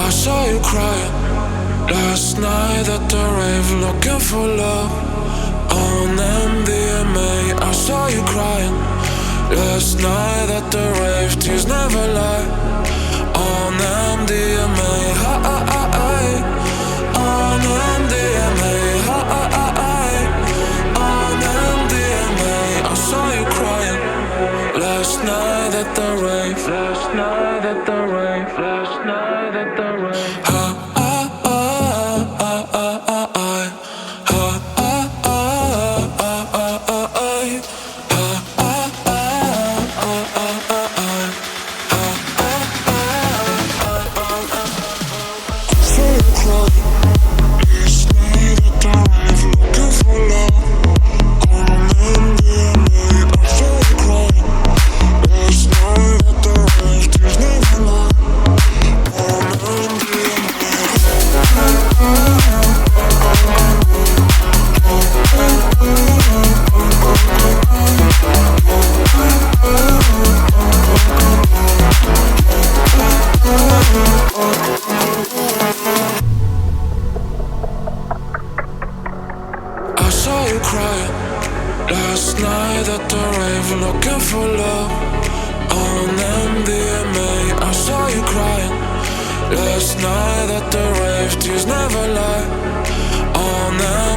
I saw you crying last night at the rave, looking for love on MDMA. I saw you crying last night at the rave, tears never lie on MDMA. On MDMA. On MDMA. I saw you crying last night at the rave. Last night at the rave. Last night at the rave. I saw you crying last night at the rave, looking for love on MDMA. I saw you crying last night at the rave, tears never lie on MDMA.